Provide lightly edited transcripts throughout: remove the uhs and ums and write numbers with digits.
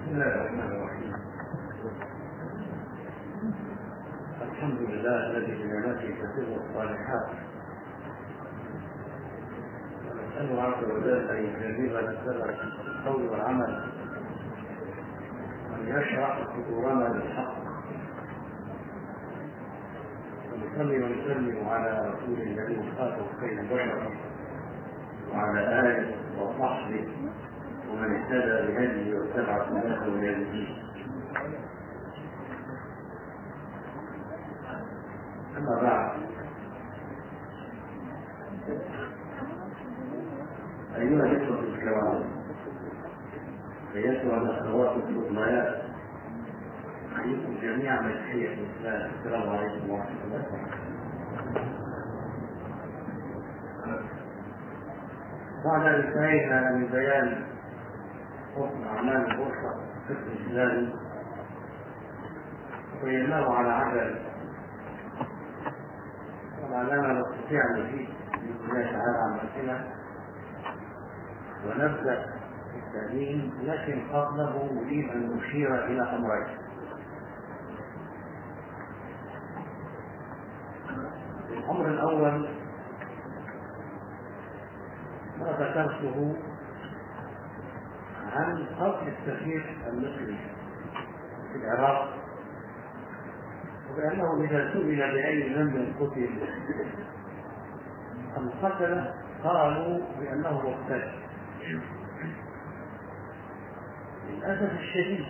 بسم الله الرحمن الرحيم. الحمد لله الذي بنعمته تتم الصالحات، ونسأله عز وجل أن يجنبنا السبب في القول والعمل، وأن يشرح صدورنا للحق، ونصلي ونسلم على رسول الذي خاطب خير البشر وعلى آله وصحبه ومن اهتدى بهديه واتبع سنته إلى الدين. أما بعد، أيها الإخوة الكرام، أيتها الأخوات الفضليات، أحييكم جميعا بتحية الإسلام. السلام عليكم ورحمة الله وبركاته. بعد أن انتهينا من بيان حكم أعمال البورصة في الإسلام وبيناه على عجل، ولعلنا نستطيع أن نزيد بإذن الله تعالى عن أمثلة ونبدأ في التأمين، لكن قبله نريد أن نشير إلى أمرين. الأمر الأول ما ذكرته عن قتل السفير المصري في العراق، وبأنه إذا سئل بأي ذنب قتل القتلة قالوا بأنه مقتل. للأسف الشديد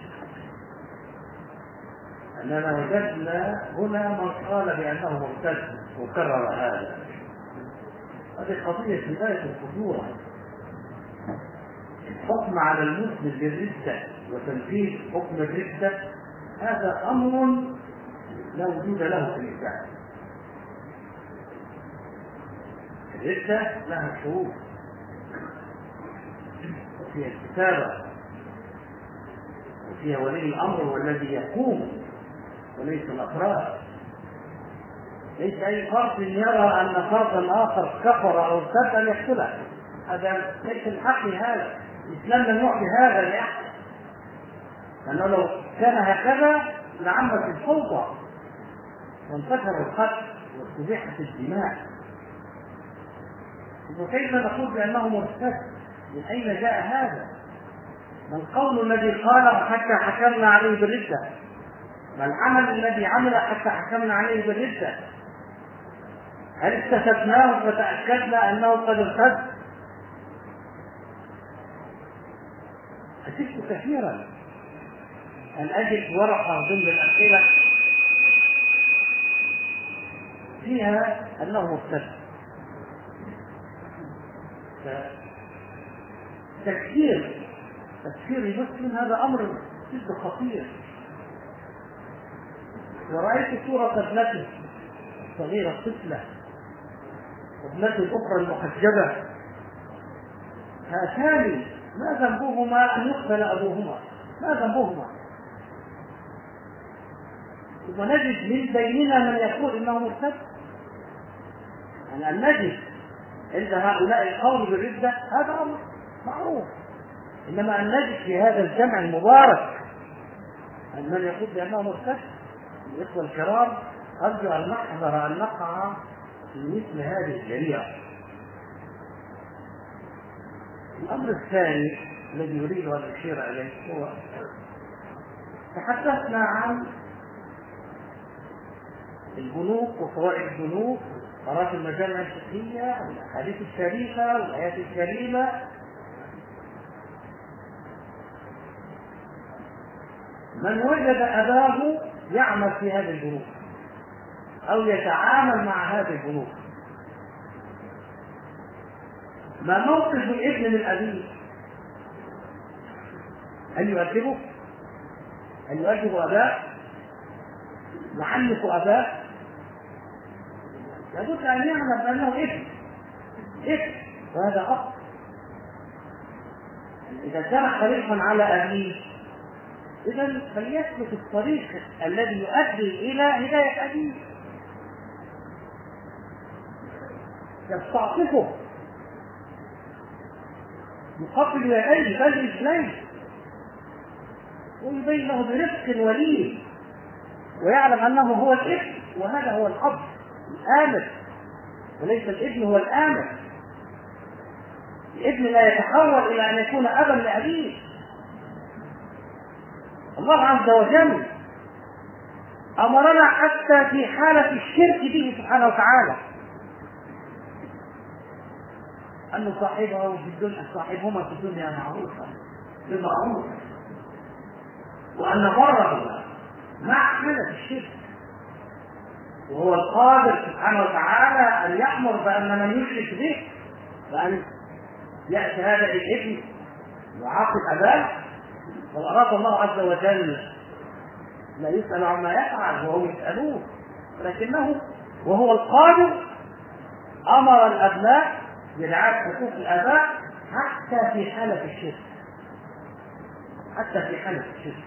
أننا وجدنا هنا من قال بأنه مرتد وكرر هذا. هذه قضية في غاية الخطورة. الحكم على المسلم بالردة وتنفيذ حكم الردة هذا أمر لا وجود له في الإسلام. الردة لها شروط، وفيها الكتابة، وفيها ولي الأمر والذي يقوم وليس الأفراد. ليس أي فرد يرى أن فردا آخر كفر أو ارتد أن يقتله، هذا ليس الحق. هذا الإسلام لم يعطي هذا لأحد، لأنه لو كان هكذا لعمت الفوضى وانتشر القتل واستبيحت الدماء. وكيف نقول بأنه مرتد؟ من أين جاء هذا؟ ما القول الذي قاله حتى حكمنا عليه بالردة؟ ما العمل الذي عمل حتى حكمنا عليه بالردة؟ هل اكتشفناه فتأكدنا أنه قد ارتد؟ أشك كثيرا أن أجد ورقة ضمن الأسئلة فيها أنه مرتد. تكفير المسلم هذا أمر جد خطير. ورأيت صورة ابنته صغيرة طفلة وابنته الأخرى المحجبة، هاتان ما ذنبهما أن يقتل أبوهما؟ ما ذنبهما؟ ونجد من بيننا من يقول إنه مرتد. يعني أن نجد عند هؤلاء القول بالردة هذا أمر معروف، إنما أن نجد في هذا الجمع المبارك أن من يقول بأنه مرتد. الإخوة الكرام، أرجو أن نحذر أن نقع في مثل هذه الجريرة. الأمر الثاني الذي أريد أن أشير إليه هو تحدثنا عن البنوك وفوائد البنوك، قرارات المجامع الفقهية والأحاديث الشريفة والآيات الكريمة. من وجد أباه يعمل في هذه البنوك أو يتعامل مع هذه البنوك، ما موقف الابن من أبيه؟ هل يؤدبه؟ هل يؤدب أباه؟ يعنف أباه؟ لابد أن يعلم أنه إثم، وهذا خطأ. إذا كان حريصا على أبيه إذن فليسلك الطريق الذي يؤدي إلى هداية أبيه، يستعطفه، يقبل يديه بل رجليه، ويبين له برفق ولين، ويعلم أنه هو الابن وهذا هو الأب الآمر، وليس الابن هو الآمر. الابن لا يتحول إلى أن يكون أبا لأبيه. الله عز وجل أمرنا حتى في حالة الشرك به سبحانه وتعالى أن نصاحبهما في الدنيا معروفا بالمعروف، وأن نبرهما مع حالة الشرك. وهو القادر سبحانه وتعالى أن يأمر بأن من يشرك به بأن يأتي هذا الابن ويعاقب أباه. وأراد الله عز وجل لا يسأل عما يفعل وهم يسألون، ولكنه وهو القادر أمر الأبناء برعاية حقوق الآباء حتى في حالة الشرك، حتى في حالة الشرك.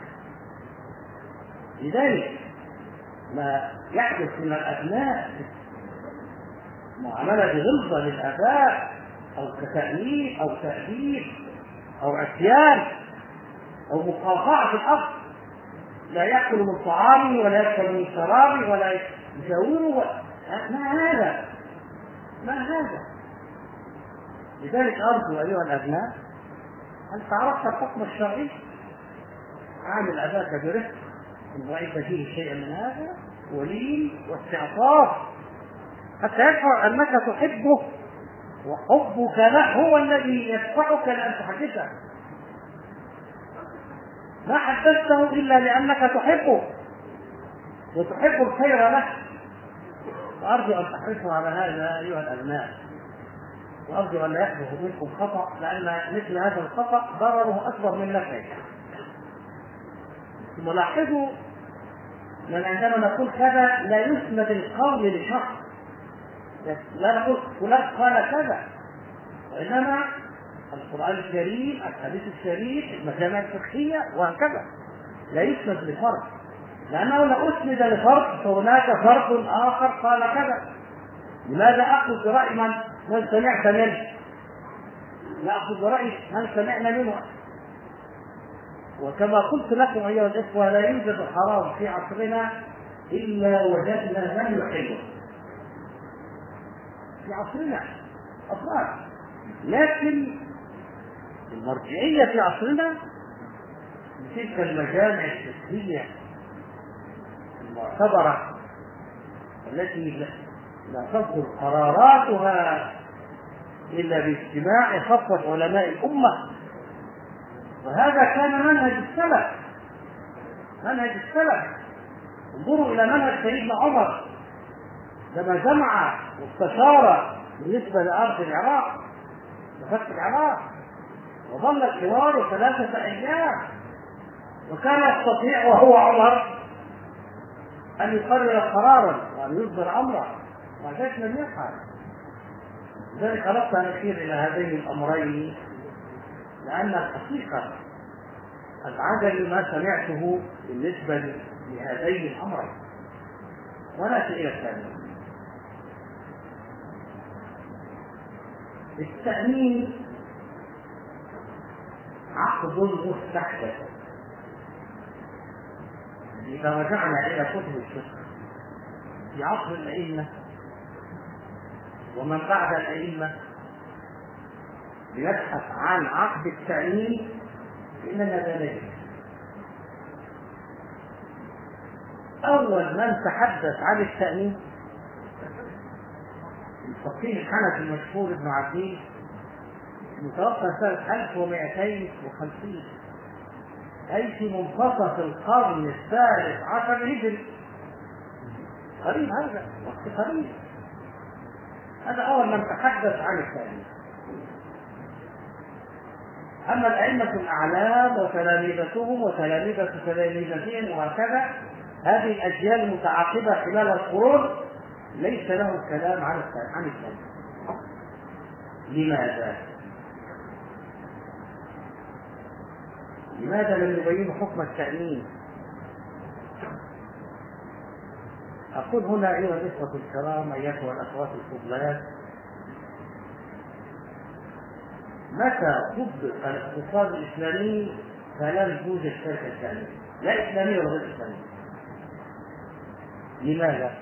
لذلك ما يحدث من الأبناء معاملة غلظة للآباء أو كتأنيب أو تأديب أو عصيان أو مقاطعة في الأرض، لا يأكل من طعامه ولا يشرب من شرابه ولا يجاوره، ما هذا؟ ما هذا؟ لذلك أرجو أيها الأبناء أن تعرفت الحكم الشرعي، عامل أباك برفق إن رأيت فيه شيئا من هذا ولين واستعطاف حتى يشعر أنك تحبه، وحبك له هو الذي يدفعك لأن تحدثه. ما حدثته إلا لأنك تحبه وتحب الخير له. وأرجو أن تحرصوا على هذا أيها الأبناء، وأرجو أن لا يحدث منكم خطأ، لأن مثل هذا الخطأ ضرره أكبر من نفعه. ثم لاحظوا من عندما نقول كذا لا يسند القول لشخص، لا نقول فلان قال كذا، وإنما القرآن الكريم، الحديث الشريف، المجامع الفقهية وهكذا، لا يسند لفرد، لأنه لو أسند لفرد فهناك فرد آخر قال كذا. لماذا أخذ برأي من سمعت منه؟ لا أخذ برأي من سمعنا منه. وكما قلت لكم أيها الإخوة لا يوجد حرام في عصرنا إلا وجدنا من يحبه في عصرنا أفراد، لكن المرجعية في عصرنا تلك المجامع الفقهية المعتبرة التي لا تصدر قراراتها إلا باجتماع خطوة علماء الأمة. وهذا كان منهج السلف، منهج السلف. انظروا إلى منهج سيدنا عمر لما جمع واستشار بالنسبة لأرض العراق وفتح العراق، وظل الحوار 3 أيام، وكان يستطيع وهو عمر أن يقرر قرارا وأن يصدر أمرا، ما كانش لم يفعل. لذلك أردت أن أشير إلى هذين الأمرين، لأن الحقيقة أزعجني ما سمعته بالنسبة لهذين الأمرين. ونأتي إلى الثاني، التأمين عقد مستحدث. إذا رجعنا إلى كتب الفقه في عصر الأئمة ومن بعد الأئمة بنبحث عن عقد التأمين، إننا ذلك أول من تحدث عن التأمين الفقيه الحنفي المشهور ابن عبدين، متوفى سنة 1250، أي في منتصف القرن الثالث عشر هجري، قريب، هذا وقت قريب. هذا أول من تحدث عن التأمين. أما الأئمة الأعلام وتلامذتهم وتلامذة تلامذتهم وهكذا، هذه الأجيال المتعاقبة خلال القرون ليس له كلام عن التأمين. لماذا؟ لماذا لم يبين حكم التأمين؟ أقول هنا أيها الإخوة الكرام، أيتها الأخوات الفضليات، متى طبق الاقتصاد الإسلامي فلن توجد شركة ثانية لا إسلامية ولا غير إسلامية. لماذا؟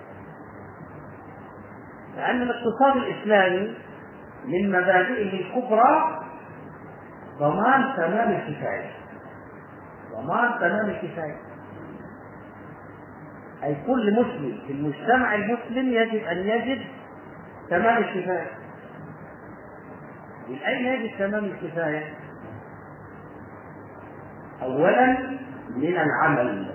لأن الاقتصاد الإسلامي من مبادئه الكبرى ضمان تمام الكفاية. ضمان تمام الكفاية، أي كل مسلم في المجتمع المسلم يجب أن يجد تمام الكفاية. من أين يجد تمام الكفاية؟ أولا من العمل.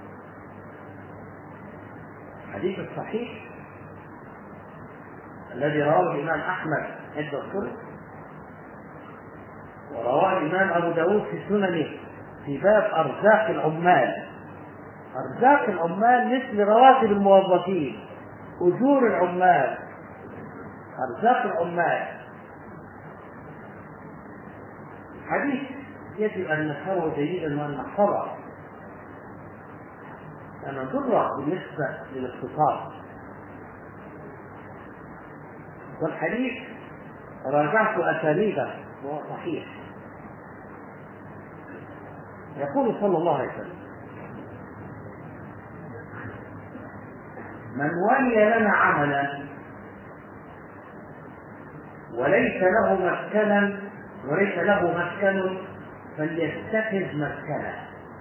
الحديث الصحيح الذي رواه الإمام أحمد عند الصلح ورواه الإمام أبو داود في سننه في باب أرزاق العمال. أرزاق العمال مثل رواتب الموظفين، أجور العمال، أرزاق العمال. حديث يجب أن نفهمه جيدا وأن نحفظه، لأنه ضر بالنسبة للاقتصاد. والحديث راجعت أساليبه وهو صحيح. يقول صلى الله عليه وسلم: من ولي لنا عملا وليس له مسكن فليتخذ مسكنا.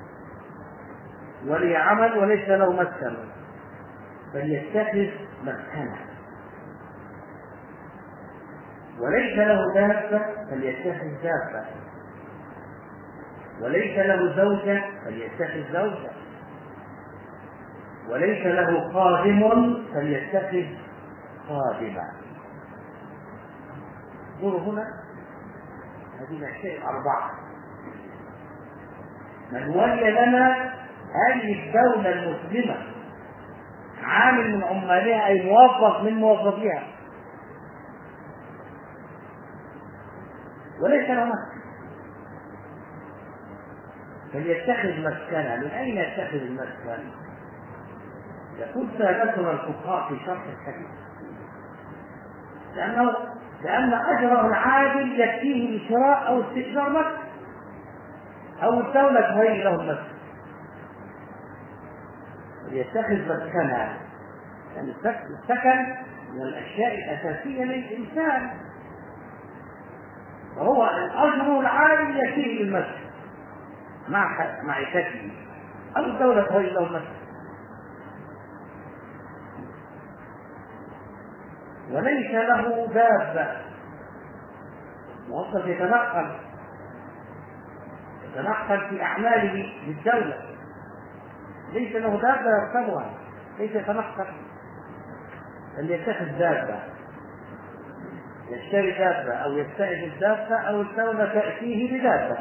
ولي عمل وليس له مسكن فليتخذ مسكنا. وليس له دابة فليتخذ دابة. وليس له زوجة فليتخذ زوجة. وليس له خادم فليتخذ خادما. انظروا هنا هذه الأشياء الأربعة. من ولي لنا هذه الدولة المسلمة عامل من عمالها أي موظف من موظفيها وليس له مسكن فليتخذ مسكنا. من أين يتخذ المسكن؟ يقول سادتنا الفقهاء في شرح الحديث لأن أجره العادل يكفيه لشراء أو استئجار مسكن أو الدولة تهيئ له المسكن. يتخذ مسكنا يعني السكن من الأشياء الأساسية للإنسان، وهو الأجر العادل يكفيه للمسكن مع معيشته أو الدولة تهيئ له المسكن. وليس له دابة، موظف يتنقل في أعماله للدولة، ليس له دابة يركبها، ليس يتنقل. اللي يتخذ دابة يشتري دابة أو يستأجر دابة أو الدولة تأتيه بدابة.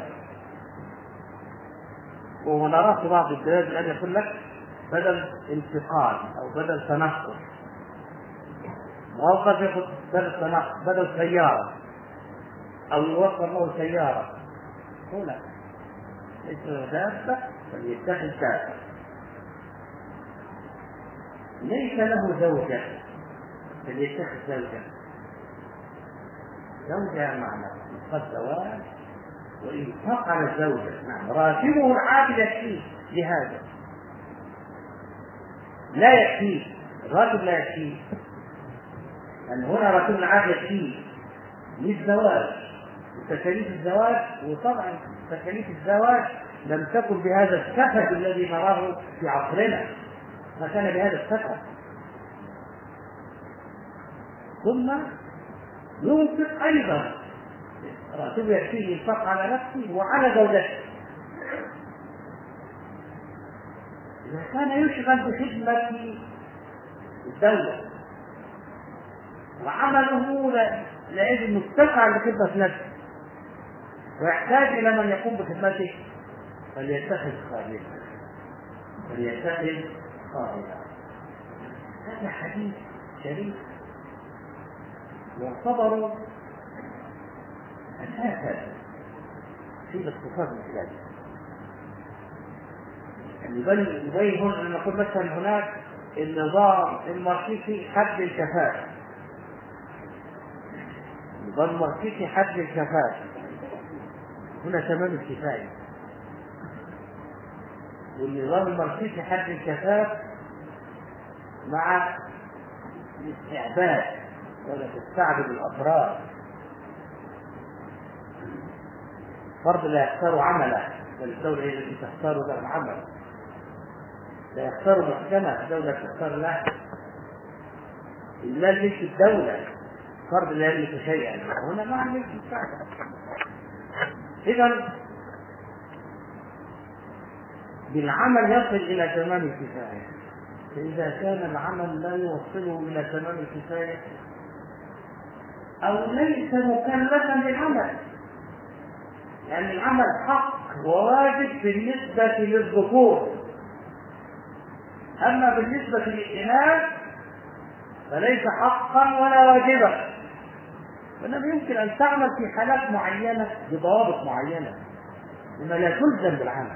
ونراه في بعض البلاد الآن يقول لك بدل انتقال أو بدل تنقل، موظف ياخذ بدل سيارة أو يوفر له سيارة. هنا ليس له دابة فليتخذ دابة. ليس له زوجة فليتخذ زوجة. زوجة معنى قد زواج وإن فقد زوجة، نعم راتبه العادل يكفيه لهذا، لا يكفيه الراتب، لا يكفيه، لأن هنا راتب العادل يكفيه للزواج وتكاليف الزواج. وطبعا تكاليف الزواج لم تكن بهذا السفه الذي نراه في عصرنا، ما كان بهذا السفه. ثم ينفق أيضا، راتبه يكفيه ينفق على نفسه وعلى زوجته. إذا كان يشغل بخدمة الدولة وعمله لا يجب مستقع بخدمة نفسه ويحتاج إلى من يقوم بخدمته فليتخذ خادما. هذا حديث شريف يعتبر أساسا في الاقتصاد الإسلامي. يبين أن نقول مثلا هناك النظام الماركسي حد الكفاءة، النظام الماركسي حد الكفاءة، هنا تمام الكفاية. والنظام الماركسي حد الكفاف مع الاستعباد ولا تستعبد الافراد. فرد لا يختار عمله، بل الدولة هي التي تختار له العمل. لا يختار محكمة، الدولة تختار له. المال مش الدولة، فرد لا يملك شيئا، هنا ما عندك مساعدة. إذا بالعمل يصل إلى تمام الكفاية، فإذا كان العمل لا يوصله إلى تمام الكفاية أو ليس مكلفا بالعمل، يعني العمل حق وواجب بالنسبة للذكور، أما بالنسبة للإناث فليس حقا ولا واجبا، وإنما يمكن أن تعمل في حالات معينة بضوابط معينة، لما لا تلزم بالعمل.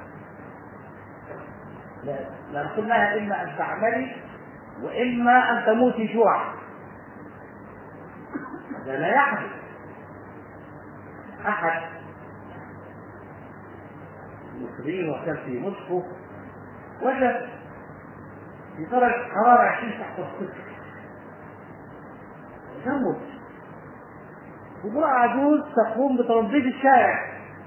لا نقول لها إما أن تعملي وإما أن تموتي جوعا، هذا لا يحدث. أحد المصريين وكان في موسكو وجد في درجة حرارة 20 تحت الصفر، تموت. امرأة عجوز تقوم بتنظيف الشارع،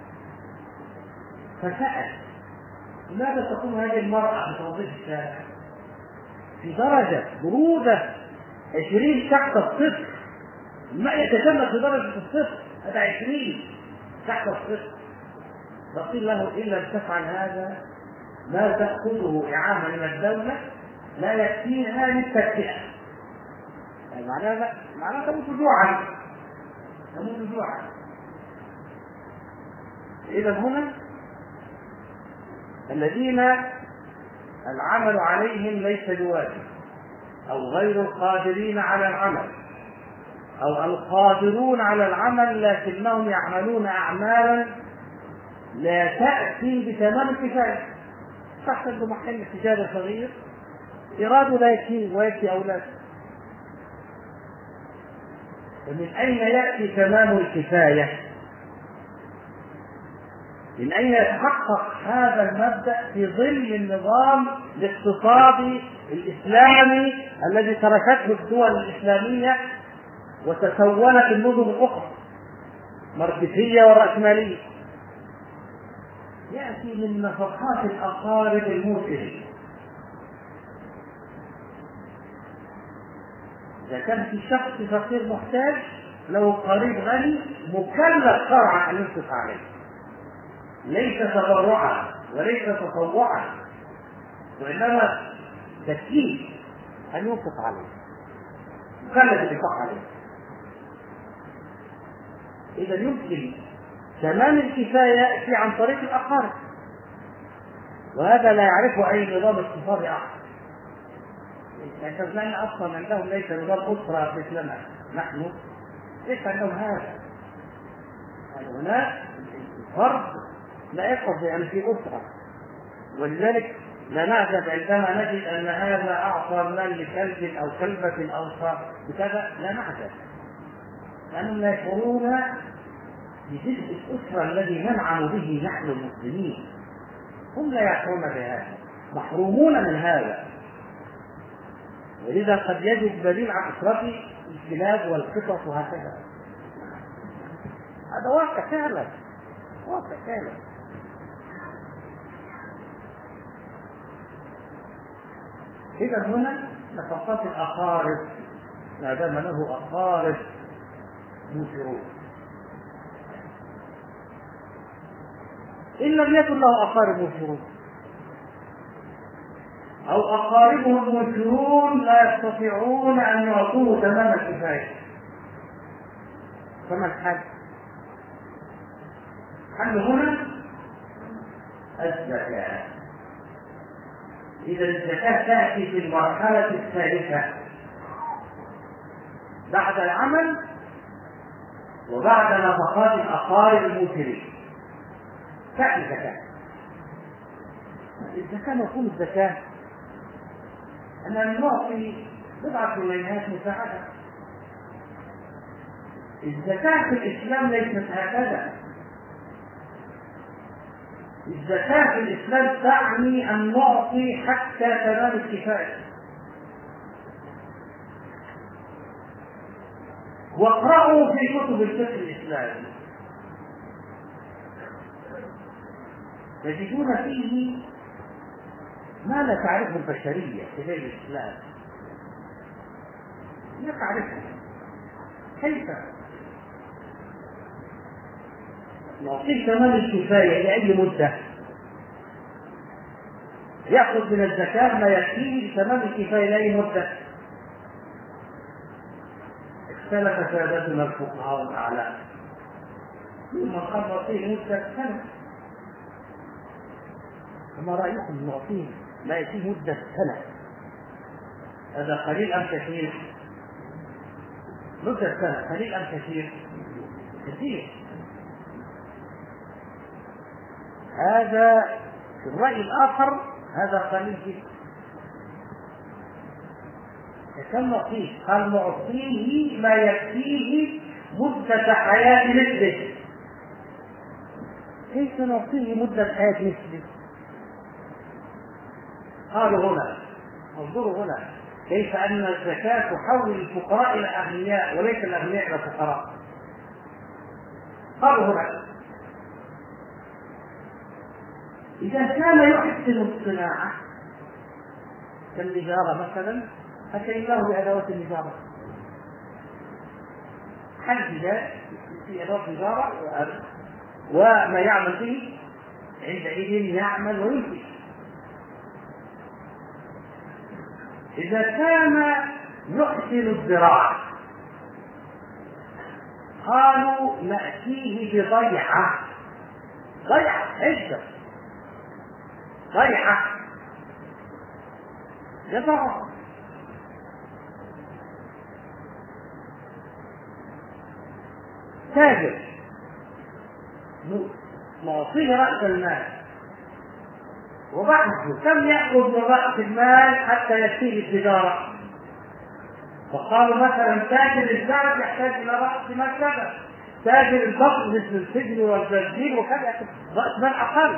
فسأل لماذا تقوم هذه المرأة بتنظيف الشارع في درجة برودة 20 تحت الصفر؟ الماء يتجمد في درجة الصفر، هذا 20 تحت الصفر. فقيل له إن لم تفعل هذا ما تأخذه إعانة من الدولة لا يكفيها للتدفئة. يعني معناها تموت جوعا، تموت جوعا. إذا هنا الذين العمل عليهم ليس بواجب أو غير القادرين على العمل أو القادرون على العمل لكنهم يعملون أعمالا لا تأتي بتمام الكفاية، تحتاج محل تجارة صغير إراده لا يكفي ويكفي أولاده. ومن أين يأتي تمام الكفاية؟ من أين يتحقق هذا المبدأ في ظل النظام الاقتصادي الإسلامي الذي تركته الدول الإسلامية وتكونت النظم الأخرى الماركسية والرأسمالية؟ يأتي من نفقات الأقارب الموسرين. إذا كان في شخص فقير محتاج له قريب غني مكلف شرعا أن ينفق عليه، ليس تبرعا وليس تطوعا، وإنما تكليف أن ينفق عليه، مكلف الإنفاق عليه. إذا يمكن تمام الكفاية يأتي عن طريق الأقارب، وهذا لا يعرفه أي نظام اقتصادي آخر، لأن أصلا عندهم ليس نظام أسرة مثلنا نحن، ليس عندهم هذا. يعني هناك الفرد لا يقصد يعني في أسرة، ولذلك لا نعجب عندما نجد أن هذا أعطى المال لكلب أو كلبة أو بكذا، لا نعجب، لأنهم لا يشعرون بجزء الأسرة الذي ننعم به نحن المسلمين. هم لا يشعرون بهذا، محرومون من هذا، ولذا قد يجد بديل عن أسرته الكلاب والقطط وهكذا. هذا واقع فعلا، واقع فعلا. إذا هنا نفقات الأقارب ما دام له أقارب موسرون. إن لم يكن له أقارب موسرون أو أقاربه الموسرون لا يستطيعون أن يعطوه تمام الكفاية، فما الحل؟ الحل هنا الزكاة. إذا الزكاة تأتي في المرحلة الثالثة بعد العمل وبعد نفقات الأقارب الموسرين، تأتي الزكاة. الزكاة مفهوم الزكاة أن نعطي بضعة مليونات مساعدة. الزكاة في الإسلام ليست هكذا. الزكاة في الإسلام تعني أن نعطي حتى تمام الكفاية. واقرأوا في كتب الفقه الإسلامي تجدون فيه ما لا تعرفه البشرية في غير الإسلام، لا تعرفه. كيف نعطيه تمام الكفاية لأي مدة؟ يأخذ من الزكاة ما يكفيه تمام الكفاية لأي مدة؟ اختلف سادتنا الفقهاء الأعلام، ثم قال نعطيه مدة سنة. فما رأيكم نعطيه ما يكفيه مدة سنة؟ هذا قليل أم كثير؟ مدة سنة قليل أم كثير؟ كثير. هذا في الرأي الآخر هذا قليل جدا. كم نعطيه؟ قال نعطيه ما يكفيه مدة حياة مثله. كيف نعطيه مدة حياة مثله؟ قالوا هنا، انظروا هنا كيف أن الزكاة تحول الفقراء إلى أغنياء وليس الأغنياء إلى فقراء. قالوا هنا إذا كان يحسن الصناعة كالنجارة مثلا فكيف له بأدوات النجارة؟ حدد في أدوات النجارة وما يعمل به عندئذ يعمل وينتج. إذا كان يحسن الزراعة قالوا نأتيه بضيعة، ضيعة عزة، ضيعة يضعها. تاجر نعطيه رأس المال وبعده كم يأخذ من رأس المال حتى يكفيه التجارة؟ فقالوا مثلا تاجر الذهب يحتاج إلى رأس مال كذا، تاجر البقر مثل السجن والزنجير وكذا رأس مال أقل.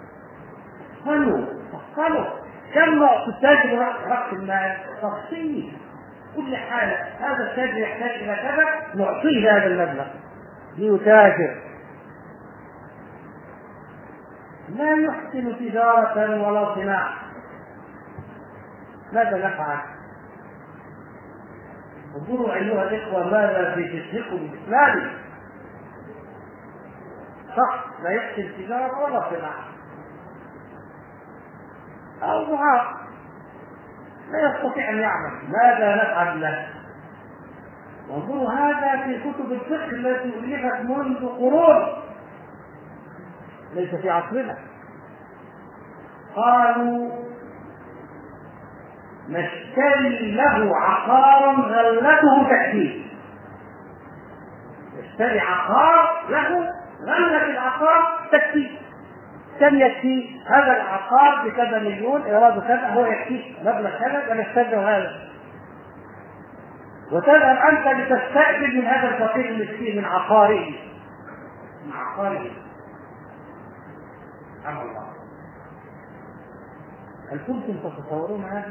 قالوا كم نعطي التاجر رأس المال؟ تفصيل كل حالة، هذا التاجر يحتاج إلى كذا نعطيه هذا المبلغ ليتاجر. لا يحسن تجارة ولا صناعة، ماذا نفعل؟ انظروا أيها الإخوة ماذا في فقهكم الإسلامي. صح، لا يحسن تجارة ولا صناعة أو ضعاف لا يستطيع أن يعمل، ماذا نفعل له؟ وانظروا هذا في كتب الفقه التي ألفت منذ قرون ليس في عصرنا. قالوا نشتري له عقارا غلته تكفيه. نشتري عقار له غلة العقار تكفيه. كم يكفي هذا العقار بكذا مليون، إيراد كذا، هو يكفي مبلغ كذا ونشتري هذا. وتذهب أنت لتستأجر من هذا الفقير المسكين من عقاره، من عقاره. سبحان الله. هل كنتم تتصورون هذا؟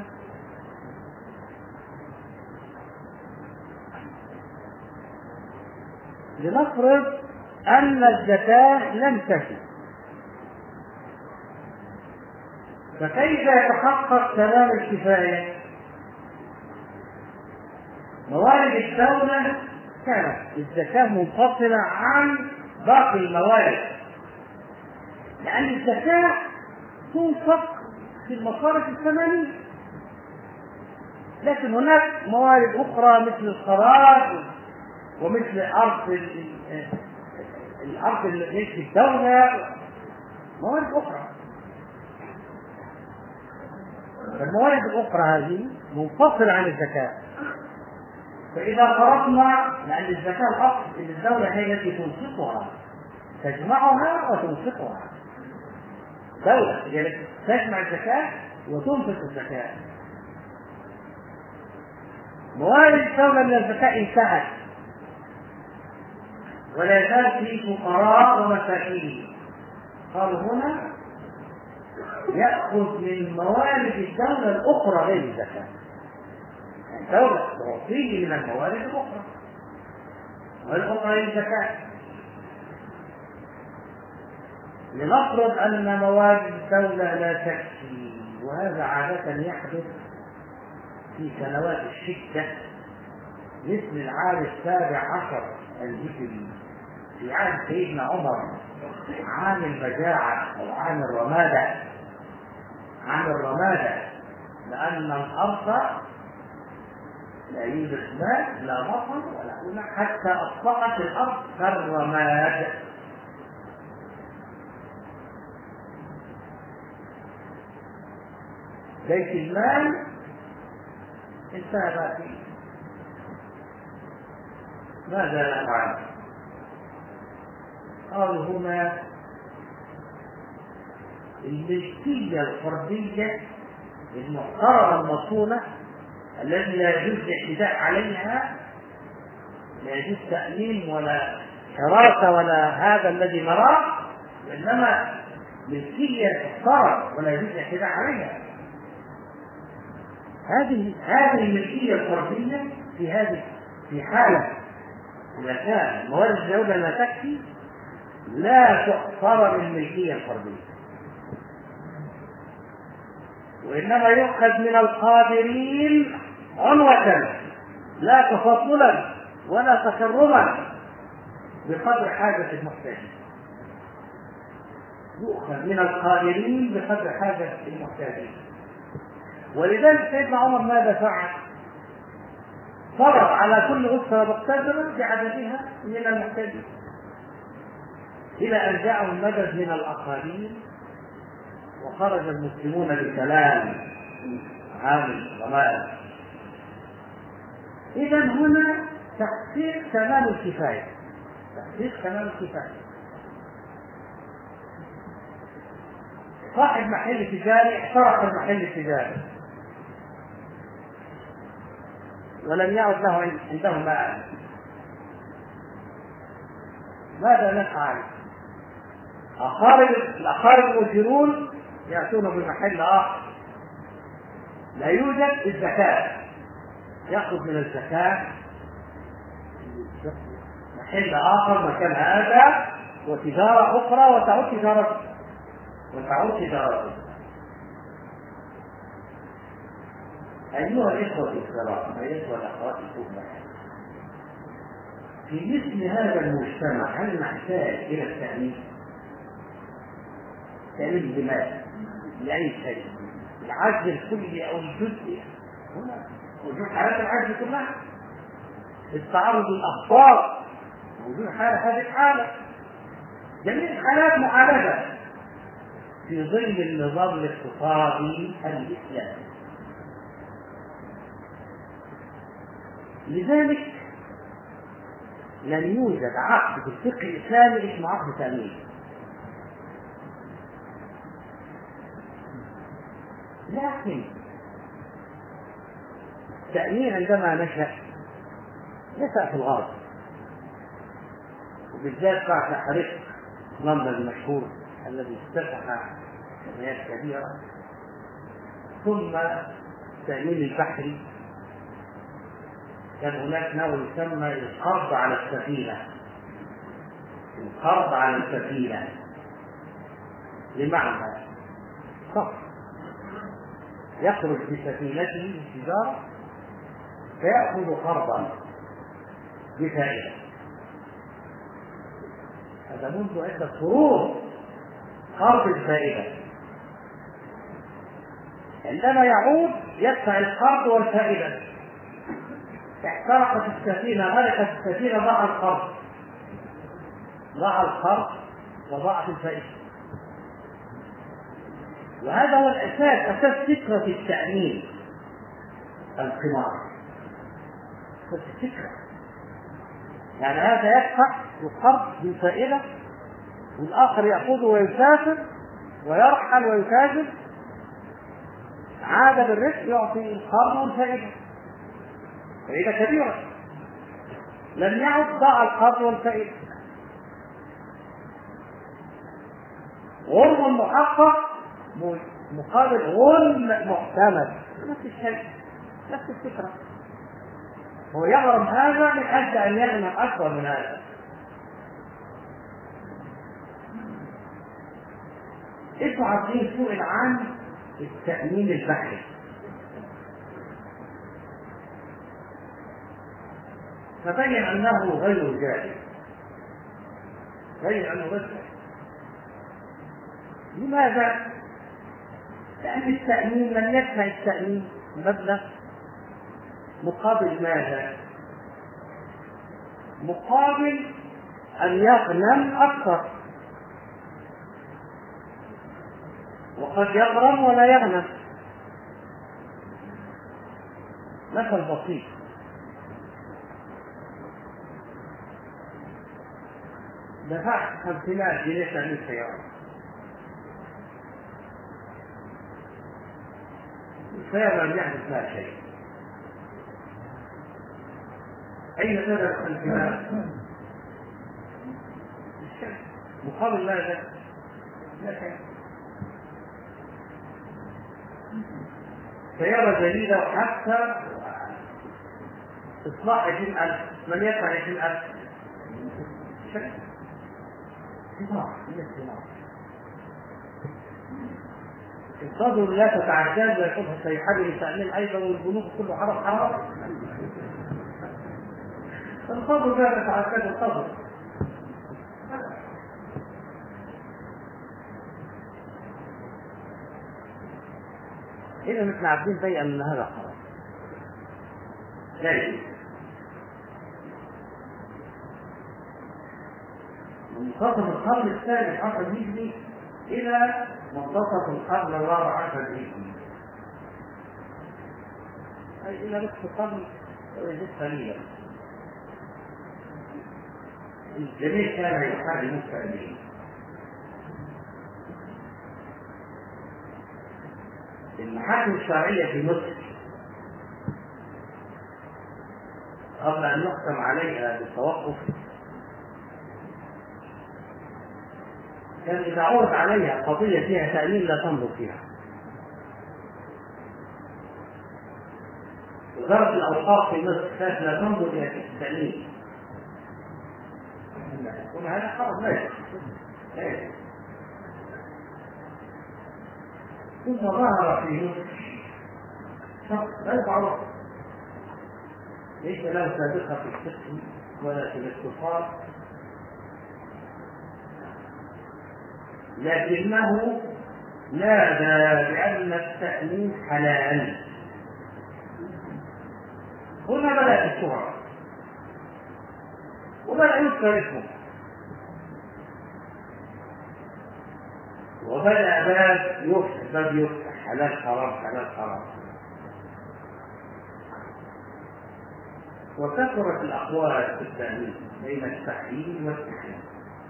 لنفرض أن الزكاة لم تكن، فكيف يتحقق تمام الكفاية؟ موارد الدولة كانت الزكاة منفصلة عن باقي الموارد، لأن الزكاة تنفق في المصارف الثمانية، لكن هناك موارد أخرى مثل الخراج ومثل الأرض ملك الدولة، موارد أخرى. الموارد الأخرى هذه منفصلة عن الزكاة. فإذا فرضنا لأن الزكاة الأصل إن الدولة هي التي تنفقها، تجمعها وتنفقها. دولة هي التي تجمع الزكاة وتنفق الزكاة. موارد الدولة من الزكاة انتهت، ولا يزال في فقراء ومساكين. قالوا هنا يأخذ من موارد الدولة الأخرى غير الزكاة. الدولة تعطيه من الموارد الأخرى والأخرى غير الزكاة. لنفرض أن موارد الدولة لا تكفي، وهذا عادة يحدث في سنوات الشدة مثل العام 17 الهجري في عهد سيدنا عمر، عام المجاعة أو عام الرمادة. عام الرمادة لأن الأرض لا يوجد ماء لا مطر ولا هنا، حتى أصبحت الأرض كالرماد. بيت المال انتهى فيه. ماذا نفعل؟ قالوا هنا الملكية الفردية المحترمة المصونة التي لا يجوز الاعتداء عليها، لا يجوز تأمين ولا حراسة ولا هذا الذي نراه، وإنما ملكية محترمة ولا يجوز الاعتداء عليها. هذه الملكية الفردية في حالة إذا كان موارد الدولة لا تكفي لا تحترم الملكية الفردية، وإنما يؤخذ من القادرين عنوة لا تفضلا ولا تكرما بقدر حاجة المحتاجين. يؤخذ من القادرين بقدر حاجة المحتاجين. ولذلك سيدنا عمر ماذا فعل؟ فرض على كل أسرة مقتدرة بعددها من المحتاجين إلى أن جاءوا المدد من الآخرين، وخرج المسلمون بسلام عام الرماد. إذا هنا تحقيق تمام الكفاية، تحقيق تمام الكفاية. صاحب محل تجاري احترق المحل التجاري ولم يعد له عنده مال، ماذا نفعل؟ الأقارب المجرون يأتون بمحل آخر لا يوجد الزكاة، يأخذ من الزكاة محل آخر مكان هذا وتجارة أخرى وتعود تجارته. أيها الإخوة الكرام، أيها الأخوات الكرام، في مثل هذا المجتمع هل نحتاج إلى التأمين؟ تأمين بماذا؟ لأي شيء؟ العجز الكلي أو الجزئي؟ هنا وجود حالات العجز كلها، التعرض للأخطار، وجود هذه الحالة، جميع الحالات معالجة في ظل النظام الاقتصادي الإسلامي. لذلك لن يوجد عقد في الفقه الإسلامي اسمه عقد تأمين، لكن التأمين عندما نشأ في الغرب، وبالذات بعد حريق لندن المشهور الذي استفتح كميات كبيرة، ثم التأمين البحري، كان هناك نوع يسمى القرض على السفينة. القرض على السفينة بمعنى شخص يخرج بسفينته للتجارة فيأخذ قرضا بفائدة، هذا منذ عدة قرون قرض الفائدة. عندما يعود يدفع القرض والفائدة. احترقت السفينة، غرقت السفينة، ضاع القرض وضاعت الفائدة. وهذا هو الأساس، أساس فكرة التأمين القمار. الفكرة يعني هذا يدفع القرض بالفائدة والآخر يأخذه ويسافر ويرحل ويتاجر، عاد بالربح يعطي القرض والفائدة، فائدة كبيرة. لم يعد ضاع القرض والفائدة. غرم محقق مقابل غنم محتمل، نفس الشيء، نفس الفكرة. هو يغرم هذا من أجل أن يغنم أكثر من هذا. انتوا عارفين سوء العام التأمين البحري، فبين أنه غير جائز، بين أنه غير جائز. لماذا؟ لأن التأمين من يدفع التأمين مبلغ مقابل ماذا؟ مقابل أن يغنم أكثر، وقد يغرم ولا يغنم. مثل بسيط، دفعت 500 جنيه تأمين سيارة، السيارة لم يحدث لها شيء، أين تذهب 500؟ مقابل ماذا؟ لا شيء. سيارة جديدة وحتى إصلاح 20,000، من يدفع 20,000؟ شيء. الصدر لا تتعداد ويكون سيحرم التأمين أيضا، والبنوك كله حرام. الصدر لا تتعداد الصدر. إذا مثل عارفين بيئا من هذا حرام. لكن منتصف القرن الثالث عشر الهجري إلى منتصف القرن الرابع عشر الهجري، أي إلى نصف القرن الثاني، الجميع كان يحارب التأمين. المحاكم الشرعية في مصر قبل أن يحكم عليها بالتوقف كان إذا عرض عليها قضية فيها تأمين لا تنظر فيها. وزارة الأوقاف في مصر كانت لا تنظر إلى التأمين، وهذا حرام لا. ثم ظهر في مصر شخص لا يعرف، ليس له سابقة في الفقه ولا في الاقتصاد، لكنه نادى بأن التأمين حلال. هنا بدأت الشهرة وبدأ يذكر اسمه، وبدأ باب يفتح حلال حرام حلال حرام، وكثرت الأقوال في التأمين بين التحليل والتحريم.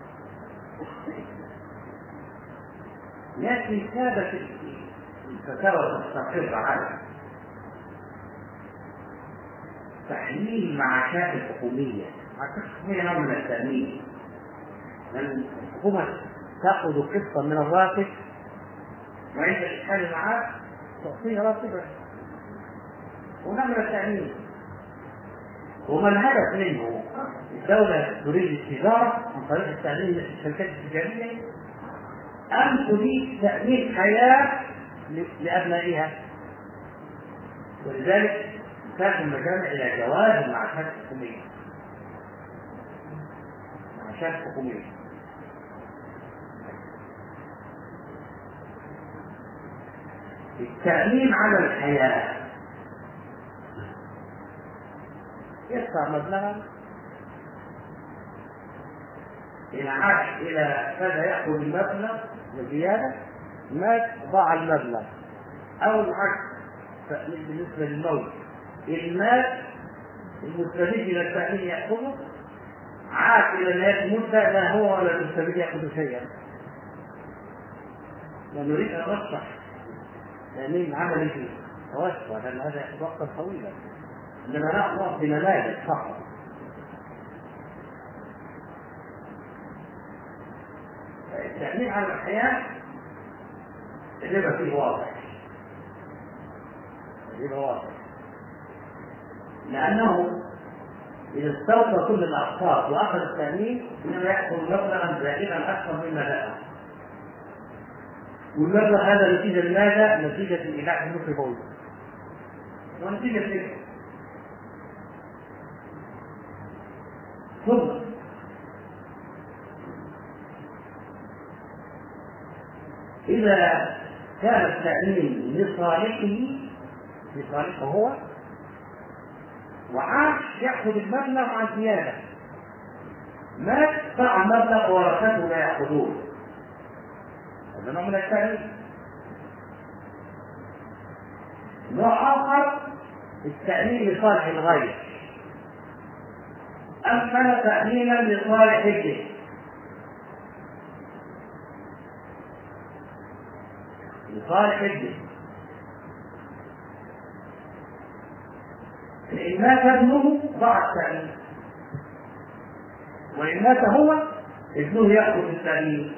لكن كادت الفتاوى تستقر على تحليل معاشات الحكومية. معاشات الحكومية نوع من التأمين، لأن الحكومة تأخذ قسطا من الراتب، وعند إدخال المعاش تعطيه راتبه، ونوع من التأمين. وما الهدف منه؟ الدولة تريد التجارة عن طريق التأمين مثل الشركات التجارية، أم تريد تأمين حياة لأبنائها؟ ولذلك تحتاج المجامع إلى جواز المعاشات الحكومية. معاشات حكومية التأمين على الحياة، يدفع مبلغا إن عاش إلى كذا يأخذ المبلغ وزيادة، مات ضاع المبلغ، أو العكس بالنسبة للموت، إن مات المستفيد إلى التأمين يأخذه، عاش إلى نهاية المدة لا هو ولا المستفيد يأخذ شيئا. ونريد أن نشرح تأمين عملي في توسع، لأن هذا يأخذ وقتا طويلا، إنما نأخذ بنماذج فقط. التأمين على الحياة الربا فيه واضح، الربا واضح، لأنه إذا استوفى كل الأقساط وأخذ التأمين إنما يحصل مبلغا زائدا أكثر مما دفع، والمبلغ هذا نتيجة لماذا؟ نتيجة الإيلاء الربوي ونتيجة ذلك. ثم إذا كان التأمين لصالحه هو وعاش يأخذ المبلغ عن زيادة، ما تدفع المبلغ ورثته لا يأخذون، هذا نوع من التأمين. نوع آخر التأمين لصالح الغير، أما تأمينا لصالح ابنه، لصالح ابنه، فإن مات ابنه ضاع التأمين، وإن مات هو ابنه يأخذ التأمين،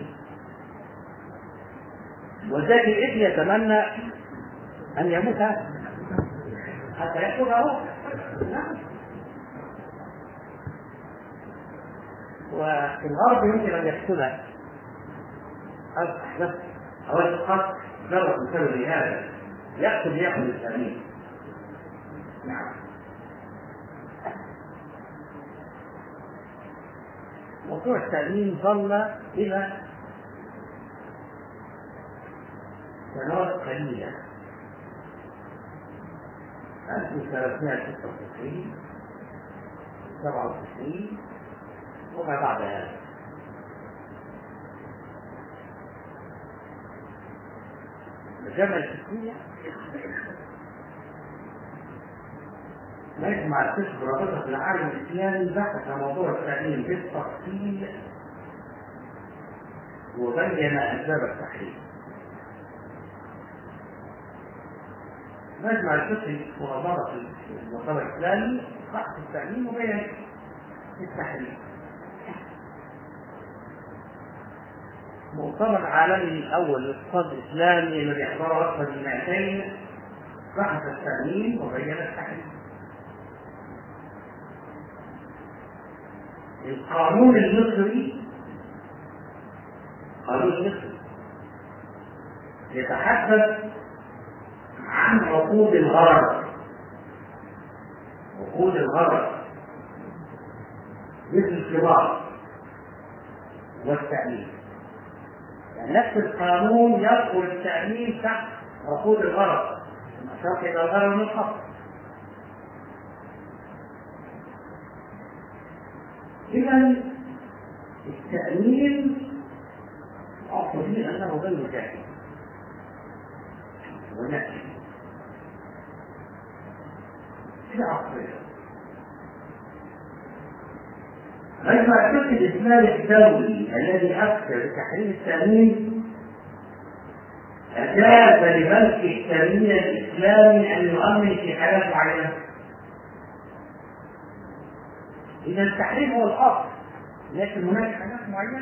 وذاك الابن يتمنى أن يموت حتى يأخذه. وفي الغرب يمكن أن يقتله أو القتل ضرب بسبب هذا، يقتل يأخذ التأمين. نعم. موضوع التأمين ظل إلى سنوات قليلة، 1396 97 وما بعد هذا. الجامعة الفكرية نجمع الفكر ورابطة العالم الإسلامي بحث موضوع التأمين بالتفصيل وبين أسباب التحريم. نجمع الفكر ورابطة المؤتمر الإسلامي بحث التأمين وبين التحريم. مؤتمر عالمي الأول للاقتصاد الإسلامي الذي حضره أكثر من 200 بحث التأمين وبين التحريم. القانون المصري، قانون مصري يتحدث عن عقود الغرض، عقود الغرض مثل الكبار والتأمين، يعني نفس القانون يدخل التأمين تحت عقود الغرض، شرط إلى الغرض المنخفض. إذا التأمين أقصد أنه غير جاهز ونأتي في عصرنا. مجمع الفقه الإسلامي الدولي الذي أفتى بتحريم التأمين أجاز لبنك التأمين الإسلامي أن يؤمن في حالات معينة. إذا التحريم هو الأصل، لكن هناك حالات معينة.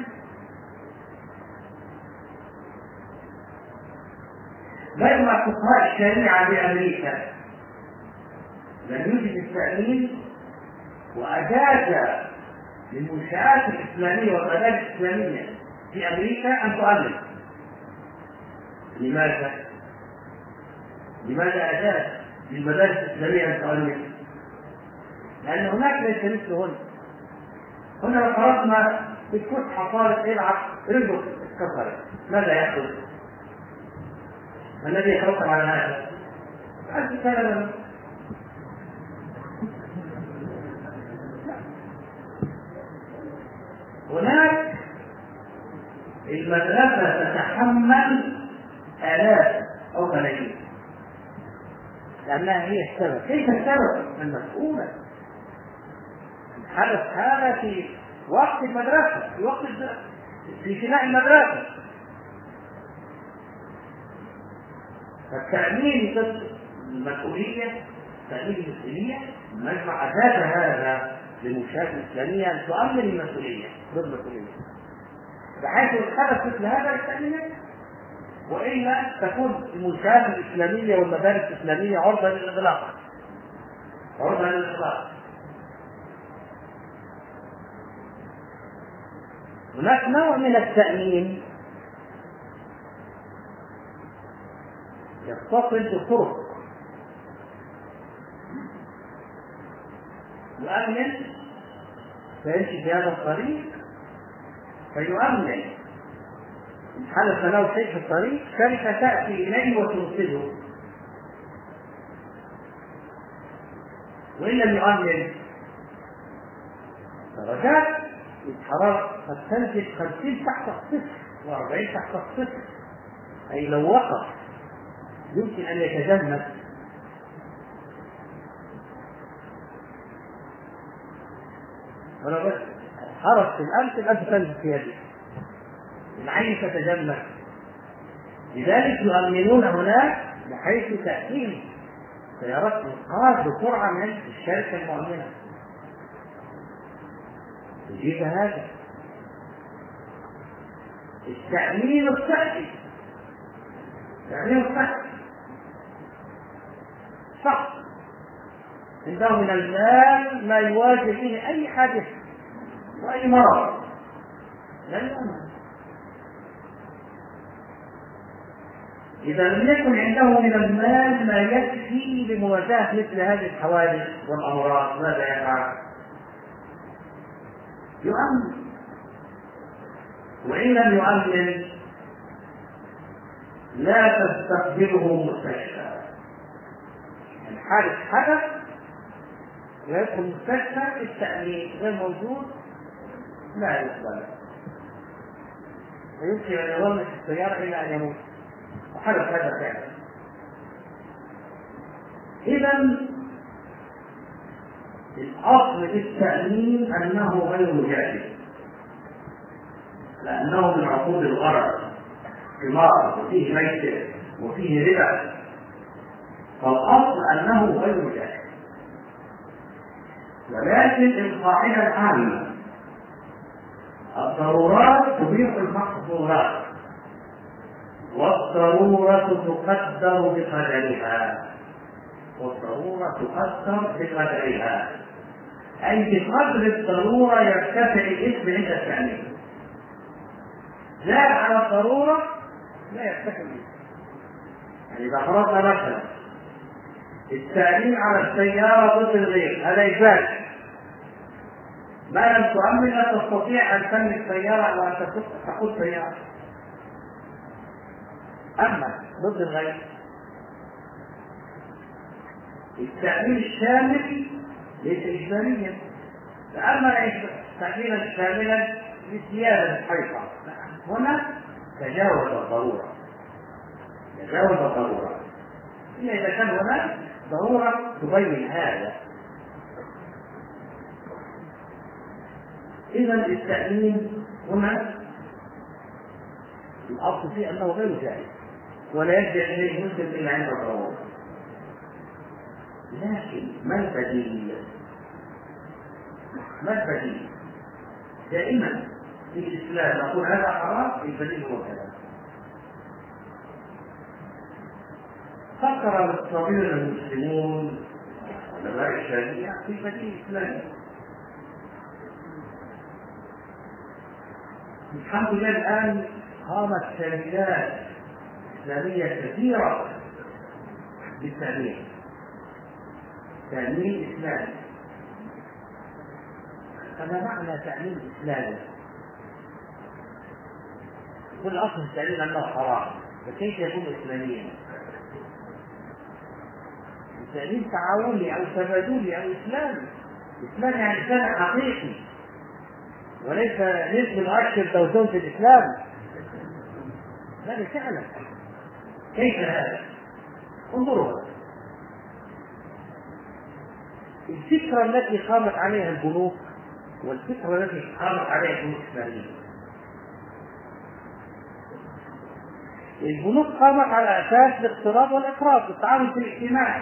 مجمع فقهاء الشريعة بأمريكا لم يوجد التأمين وأجاز للمنشآت الإسلامية والمدارس الإسلامية في أمريكا أن تؤمن. لماذا؟ لماذا أجاز للمدارس الإسلامية أن تؤمن؟ لأن هناك ليس مثلهن. هنا لو فرضنا في الفسحة صارت يلعب رجل اتكسرت، ماذا يحدث؟ الذي يتوقع على هذا؟ هذا كلام. هناك المدرسة تتحمل آلاف أو ملايين لأنها هي السبب. كيف السبب؟ المسؤولة. حدث هذا في وقت المدرسة، في وقت في بناء المدرسة. فالتأمين المسؤولية، تأمين المسؤولية، المجمع أجاز هذا للمنشآت الإسلامية أن تؤمن المسؤولية ضد المسؤولية، بحيث الحدث مثل هذا التأمينات وإلا تكون المنشآت الإسلامية والمدارس الإسلامية عرضة للإغلاق. هناك نوع من التأمين يتصل بطرق يؤمن فيمشي في هذا الطريق فيؤمن إن حدث له شيء في الطريق شركة تأتي إليه وتنقذه، وإن لم يؤمن درجات الحرارة قد تنزل 50 تحت الصفر و40 تحت الصفر، أي لو وقف يمكن أن يتجمد. ولو بس حرص في الأمس الأمس تنزل في يده العين تتجمد. لذلك يؤمنون هناك بحيث تأمين سيارات إنقاذ بسرعة من الشركة المؤمنة يجيب هذا التأمين الصحي. التأمين الصحي صح عنده من المال ما يواجه به أي حادث وأي مرض لا يؤمن. إذا لم يكن عنده من المال ما يكفي لمواجهة مثل هذه الحوادث والأمراض ماذا يفعل؟ يؤمن. وإن لم يؤمن لا تستقبله مستشفى. الحادث حدث ويدخل المستشفى التأمين غير موجود لا يقبل، ويمكن أن يظل في السيارة إلى أن يموت، وحدث هذا فعلا. إذا الأصل في التأمين أنه غير جائز لأنه من عقود الغرر قمار وفيه ميسر وفيه ربا، فالأصل أنه غير جائز. ولكن القاعدة العامة الضرورات تبيح المحظورات والضرورة تقدر بقدرها. أي بقدر الضرورة يرتفع الإثم عند التأمين. زاد على الضرورة لا يرتفع الإثم. يعني إذا فرضنا مثلا التأمين على السيارة ضد الغير هذا إجباري، ما لم تؤمن لا تستطيع أن تملك سيارة وأن تقود سيارة. أما ضد الغير التأمين الشامل ليس إجباريا، فأما تأمينا شاملا لزيادة الحيطة هنا تجاوز الضرورة. إذا كان هناك ضرورة تبين هذا. إذا التأمين هنا الأصل فيه أنه غير جائز ولا يرجع إليه مسلم إلا عند الضرورة. لكن ما البديل؟ دائما في الإسلام نقول هذا حرام، البديل هو كذا. فكر الصغير المسلمون علماء الشريعة في بديل إسلامي. الحمد لله الآن قامت شركات إسلامية كثيرة بالتأمين، تأمين إسلامي. فما معنى تأمين إسلامي؟ كل أصل التأمين أنه حرام، فكيف يكون إسلاميا؟ التأمين تعاوني أو تبادلي أو إسلامي. إسلام يعني إسلام حقيقي وليس نسب الأشهر توزن في الإسلام. هذا فعلا كيف هذا؟ انظروا الفكرة التي قامت عليها البنوك والفكرة التي قامت عليها البنوك الإسلامية. البنوك قامت على أساس الاقتراض والإقراض والتعاون في الاجتماع.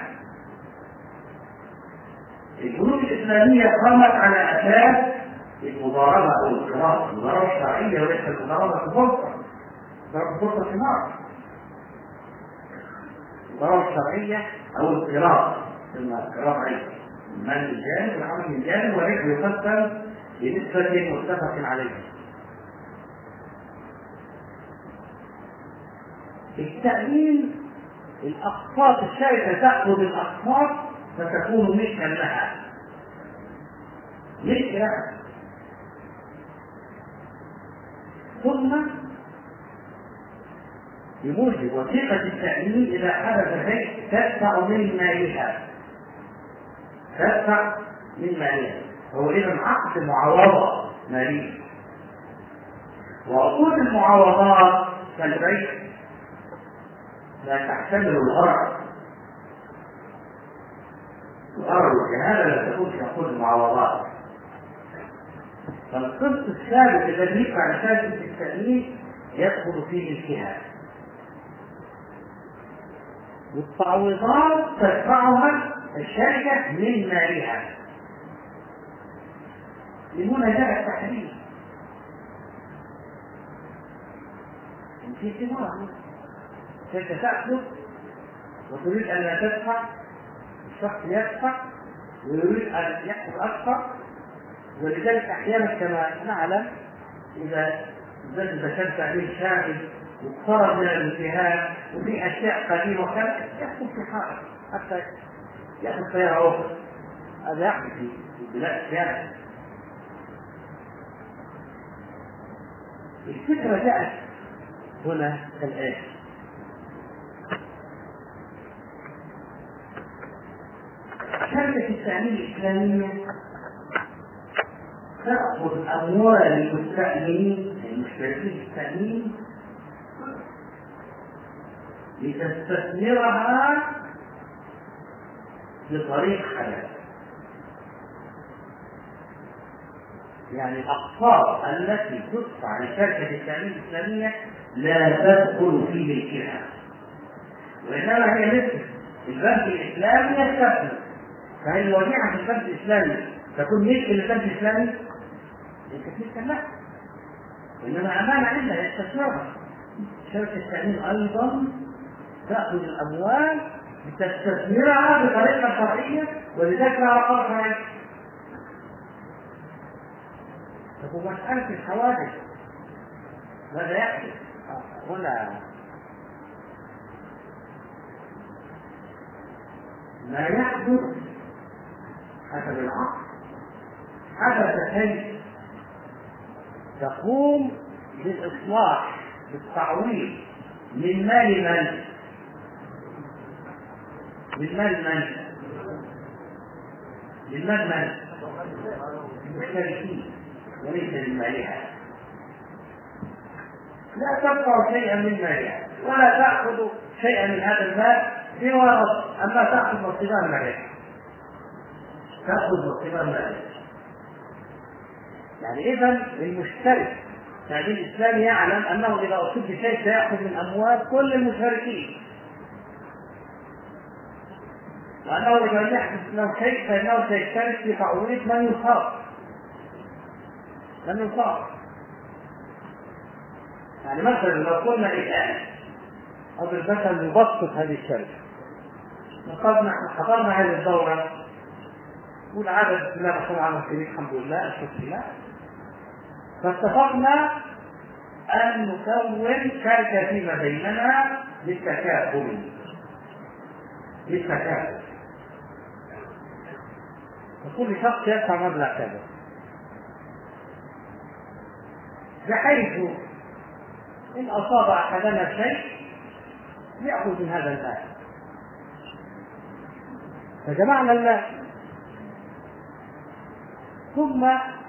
البنوك الإسلامية قامت على أساس المضاربة أو القراض، المضاربة الشرعية وليس المضاربة في البورصة، ضرب البورصة في النار. الضرورة الشرعية أو القراء، القراء أيضا المال من جانب والعمل من جانب، ولكن يقسم بنسبة متفق عليها. التأمين الأقساط، الشركة تأخذ الأقساط فتكون ملكا لها، ملك لها، ثم بموجب وثيقة التأمين إذا حدث شيء تدفع من مالها، تدفع من مالها. هو إذا عقد معاوضة مالية. وعقود المعاوضات كالبيع لا تحتمل الغرر، الغرر والجهالة لا تكون في عقود المعاوضات. فالقسط الثابت الذي يدفع لشركة التأمين يدخل في ملكها، والتعويضات تدفعها الشركة من مالها. لهنا جاء التحريم في ثمار، شركة تأخذ وتريد أن لا تدفع، الشخص يدفع ويريد أن يأخذ أكثر. ولذلك أحيانا كما نعلم إذا زاد شركة عليه شاهد واقترب من الانتهاء وفي أشياء قديمة وكانت يحصل في حالة حتى يأخذ سيارة أخرى، هذا يحدث في بلاد كاملة. الفكرة جاءت هنا الآن، شركة التأمين الإسلامية تأخذ أموال المستأمنين المشتركين في التأمين لتستثمرها بطريق حلال. يعني الأقساط التي تدفع لشركة التأمين الإسلامية لا تدخل في ملكها، وإنما هي مثل البنك الإسلامي يستثمر. فهي الوديعة في البنك الإسلامي تكون ملك للبنك الإسلامي؟ ليست لا، وإنما أمانة عندها يستثمرها. شركة التأمين أيضا تأخذ الأموال لتستثمرها بطريقة شرعية، ولذلك لها عقار شرعي. فهو مسألة الحوادث ماذا يحدث هنا؟ ما يحدث حسب العقل حدث شيء تقوم بالإصلاح بالتعويض من مال من؟ من مال من؟ من مال من؟ المشتركين، وليس من مالها. لا تدفع شيئا من مالها ولا تأخذ شيئا من هذا المال سوى أما تأخذ نصيبان مالها، تأخذ نصيبان مالها. يعني إذا المشترك التأمين الإسلامي يعلم أنه إذا أصيب بشيء سيأخذ من أموال كل المشتركين، وأنه إذا يحدث له شيء فإنه سيشترك في تعويض من يصاب. يعني مثلا لو قلنا الآن أضرب مثلا نبسط هذه الشركة، حضرنا هذه الدورة والعدد بسم الله الرحمن الرحيم الحمد لله الحمد لله، فاتفقنا أن نكون شركة فيما بيننا للتكافل، وكل شخص يدفع مبلغ كذا، بحيث إن أصاب أحدنا شيء يأخذ من هذا المال. فجمعنا المال ثم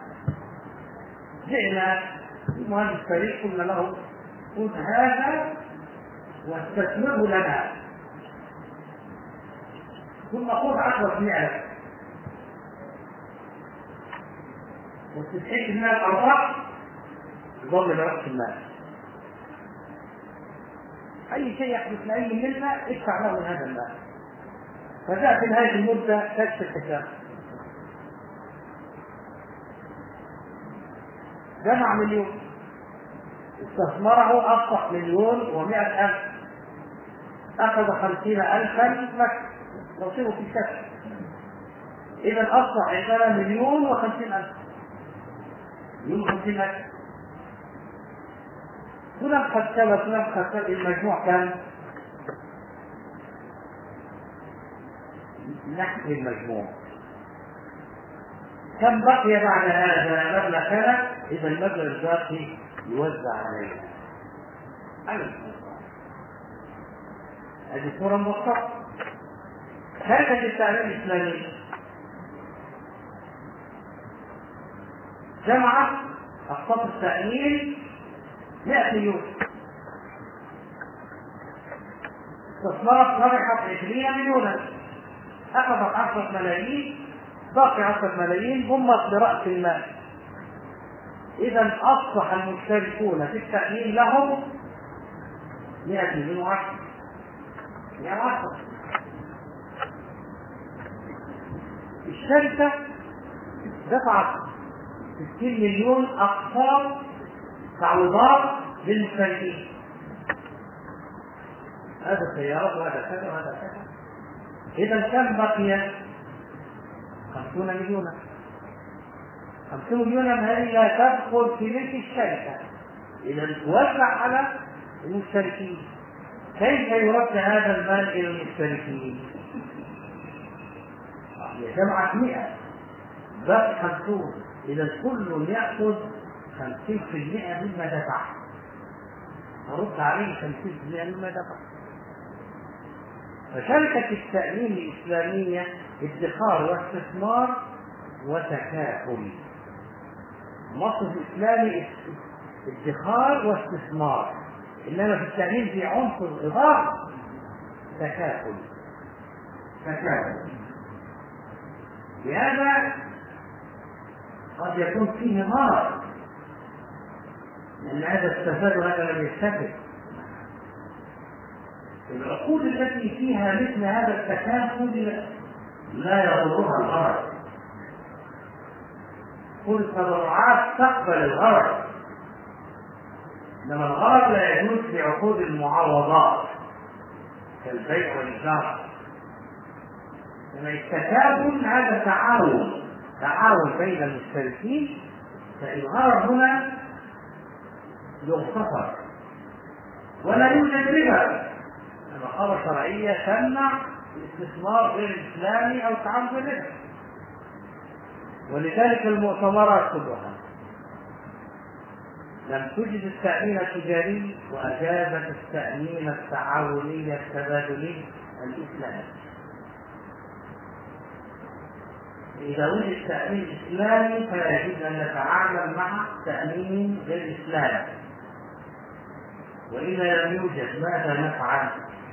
جئنا المهندس فريق قلنا له خذ هذا واستثمره لنا، ثم خذ 10% وتستحق من الأرباح يضل لرأس المال. أي شيء يحدث لأي منا ادفع له من هذا المال. فجاء في نهاية المدة كشف الحساب، جمع 1,000,000 استثمره أصبح 1,100,000. أخذ 50,000 مكة توصيله في كسر، إذا أصبح عندنا 1,050,000. 1,050,000 تنفخ المجموع كان نحكي المجموع كم بقي بعد هذا مبلغ كذا، إذا المبلغ الباقي يوزع علينا. هذه صورة مبسطة. شركة التأمين الإسلامي جمعت أقساط التأمين 100 مليون، استثمرت ربحت 20 مليونا، أخذت 10 ملايين، باقي 10 ملايين ضمت برأس المال. إذا أصبح المشتركون في التأمين لهم 100 مليون وعشرة. الشركة دفعت 60 مليون أقساط تعويضات للمشتركين، هذا سيارات وهذا كذا وهذا كذا. إذا كم بقي؟ 50 مليونا. 50 مليونا هذه لا تدخل في ملك الشركة، إذا توزع على المشتركين. كيف يرد هذا المال إلى المشتركين؟ جمعت 100 باقي 50، إذا كل يأخذ 50% مما دفع، نرد عليه 50% مما دفع. فشركة التأمين الإسلامية ادخار واستثمار وتكافل. مصرف الإسلامي ادخار واستثمار، إنما في التأمين في عنصر إضافي تكافل. لهذا قد يكون فيه مرض، لأن هذا استفاد وهذا لم يستفد. العقود التي فيها مثل هذا التكافل لا يضرها الغرض، كل التبرعات تقبل الغرض، إنما الغرض لا يجوز في عقود المعاوضات كالبيع والإيجار. إنما التكافل هذا تعاون بين المشتركين، فالغرض هنا يغتفر ولا يوجد ربا. الرقابة الشرعية تمنع الاستثمار غير الإسلامي أو التعامل بالربا، ولذلك المؤتمرات كلها لم تجد التأمين التجاري وأجازت التأمين التعاوني التبادلي الإسلامي. إذا وجد تأمين إسلامي فلا يجوز أن نتعامل مع تأمين غير إسلامي، وإذا لم يوجد ماذا نفعل؟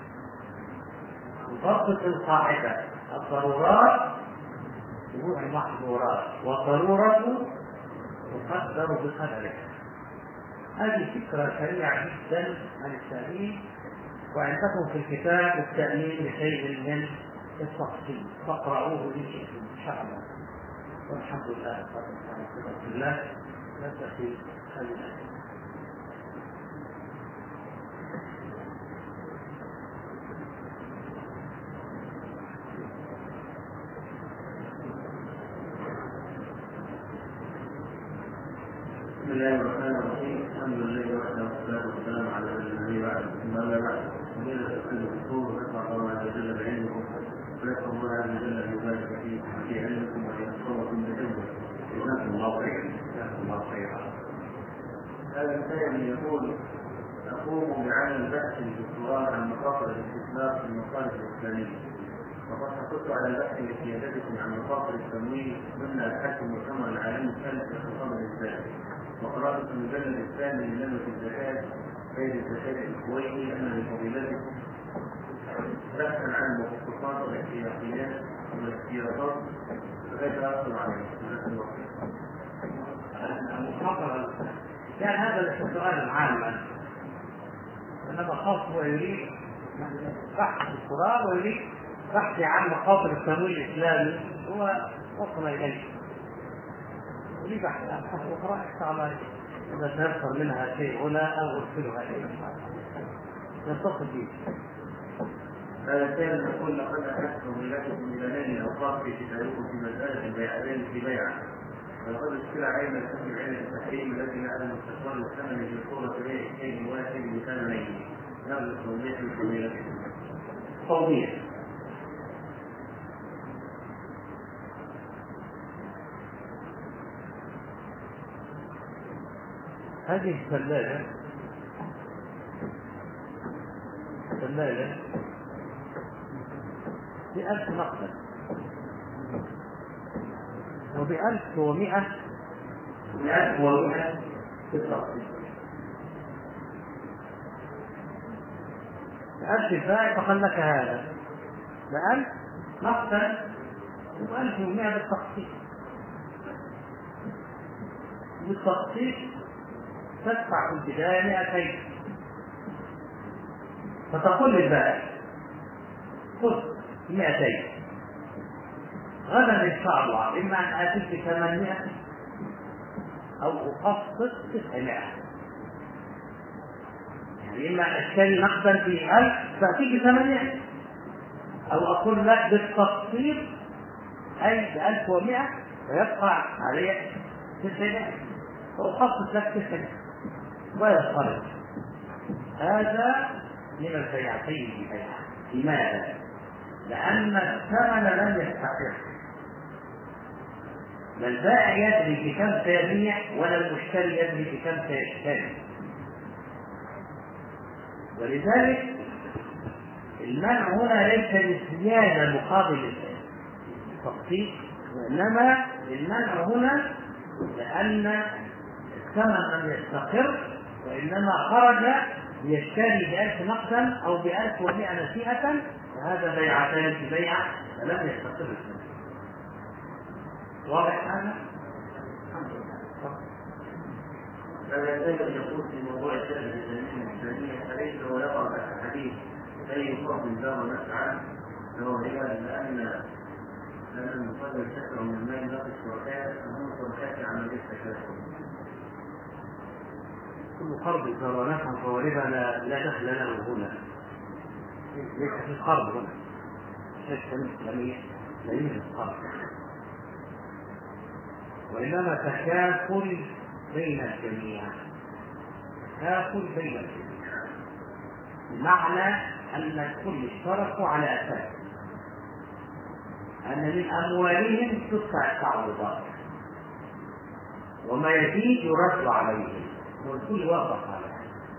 نطبق القاعدة: الضرورات تبوح المحظورات، والضرورة تقدر بقدرها. هذه فكرة سريعة جدا عن التأمين، وعندكم في الكتاب التأمين بشيء من التفصيل فاقرأوه إن شئتم إن شاء الله. والحمد لله رب العالمين. نبدأ هذه الآية. بسم الله الرحمن الرحيم. الحمد لله وحده والصلاة والسلام على النبي بعد. أما بعد، فمن الأصول نسمع الله عز وجل بعلمكم، ونسأل الله عز وجل أن يبارك في علمكم وأن يحفظكم بحفظه. جزاكم الله خيرا. جزاكم الله خيرا. هذا السائل يقول: أقوم بعمل بحث الدكتوراه عن مخاطر الاستثمار في المصالح الإسلامية، وقد حصلت على البحث لسيادتكم عن مخاطر التمويل ضمن أبحاث المؤتمر العالمي الثالث للاقتصاد الإسلامي، وقرأت في المجلد الثاني من لجنة الزكاة بين الزكاة الكويتي أن لفضيلتكم بحثا عن المخصصات والاحتياطات، فكيف أحصل عليها؟ المخاطرة كان هذا سؤالا عاما، إنما خاص هو يريد بحث القرآن ويريد بحث عن مخاطر التمويل الإسلامي، هو وصل إليه ولي بحث عن أخرى استعمال إذا تيسر منها شيء هنا أو أرسلها إليه يتصل به. هذا الثاني يقول لقد أحسن لكم بلدين أوقاف في كتابكم في مسألة البيعتين في بيعة، ولقد اشترى عين الحكم عين التحريم التي نعلم استقرار الثمن في صورة بيع شيء واحد بثمنين. هذا التوضيح الكبير. توضيح. هذه الثلاجة ب1000 نقدا وب1100 في التقسيط. 1000 فائد فقال لك هذا ب1000 نقدا و1100 بالتقسيط تدفع في البداية 200، فتقول للبائع خذ 200 غدا إن شاء الله إما أن آتيك 800 أو أقسط 900، يعني إما أن أشتري نقدا في 1000 فأتيك 800، أو أقول لك بالتقسيط أي ب1100 ويبقى عليه 900 فأخصص لك 900 ويصرف. هذا من البيعتين ببيعة. لماذا؟ لأن الثمن لم يستقر، لا البائع يدري بكم سيبيع ولا المشتري يدري بكم سيشتري، ولذلك المنع هنا ليس للزيادة مقابل التقسيط، وإنما المنع هنا لأن الثمن لم يستقر، وإنما خرج يشتري ب1000 نقدا أو ب1100 نسيئة، فهذا بيعتان في بيعة فلم يستقر الثمن. واضح هذا؟ فلا يقول في موضوع الشأن الإسلامية فليس هو يقع تحت حديث أي فرد دار نفعا فهو لأن المصدر شكر من المال باقي الشركاء فهم شركاء عملية التكافل. كل قرض دار نفعا فهو ربا لا دخل له هنا، ليس في القرض هنا. الشركة الإسلامية لا يوجد قرض، وإنما تكافل بين الجميع، بمعنى أن الكل اشتركوا على أساس أن من أموالهم تدفع التعويضات وما يزيد يرد عليهم والكل وافق على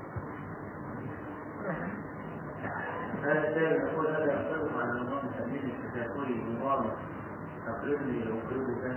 هذا الثاني يقول هذا يختلف عن نظام تأمين التكافلي نظام تقريبي يقربك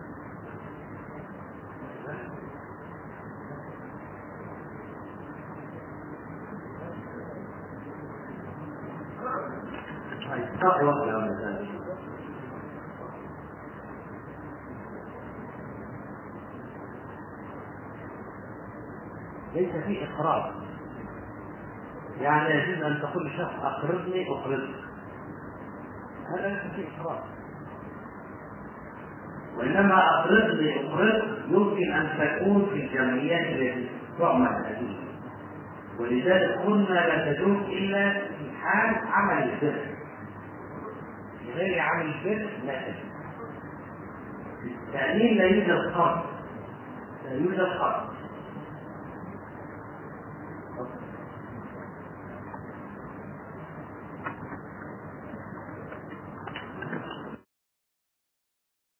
ليس فيه إقراض، يعني يجوز أن تقول لشخص أقرضني أقرضك، هذا ليس فيه إقراض، وإنما أقرضني أقرضك يمكن أن تكون في الجمعيات التي تعمل هذه، ولذلك قلنا لا تجوز إلا في حال عمل البر، في غير عمل البر لا تجوز. في التأمين لا يوجد خرط،